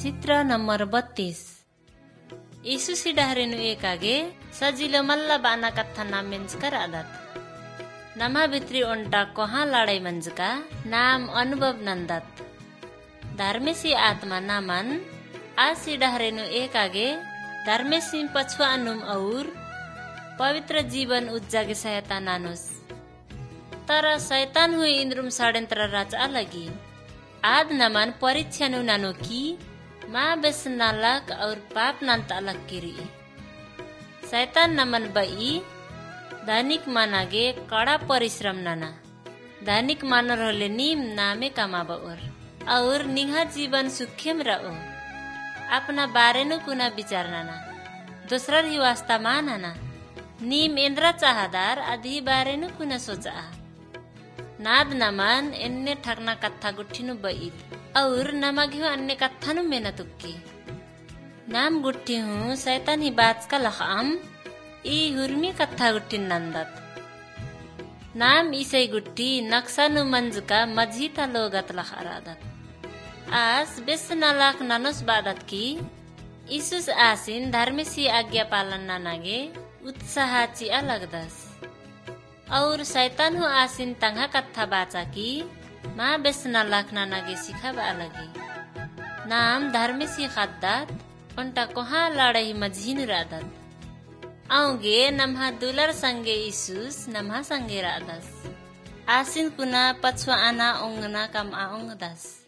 चित्र नंबर 32 यीशु सिडाहरेनु एकागे सजिलो मल्ला बाना कथा नाम मेंजकर आदत नमा भित्री ओंटा कोहा लड़ाई मंजका नाम अनुभव नंदत धर्मेसी आत्मा नामन आ सिडाहरेनु एकागे धर्मेसी पछुआ अनुम और पवित्र जीवन उज्जागे सहायता नानुस तर शैतान हुई इंद्रुम षड्यंत्र रचा लगी आद नमन परीक्षा नानो की माँ बेस नालक और पाप नंत अलग किरी शैतान नमन बई धनिक मानागे कड़ा परिश्रम नाना धनिक मानर होले नीम नामे कमाबोर और निहा जीवन सुखेम रहो अपना बारे नु कुना विचार नाना दूसरा ही वास्ता मानाना नीम इंद्रा चाहदार आधी बारे नु कुना सोचा नाद नमन इन्ने ठगना कथा गुट्ठिनु बईद और नमगियो अन्य कथानु मेहनतुक्की नाम गुट्ठी हूँ शैतान ही बात का लखाम ई हुर्मी कथा गुट्ठी नंदत नाम इसे गुट्ठी नक्सानु मंज का मजीता लोगत लखारादत आस बेस नलाक ननुस बादत की इसूस आसिन धर्मेसी आज्ञा पालन नानागे उत्साहाची अलग दस और शैतान हो आसिन तंगा कथा बाचा की माँ बेस नलाक नानागे सिखा अलगी नाम धर्मेसी खद्दात उन्टा कोहा लड़ाई मझीन रादत आउगे नम्हा दुलर संगे इसूस नम्हा संगे रादस आसिन कुना पछुआ आना ओंगना कम आउंग दस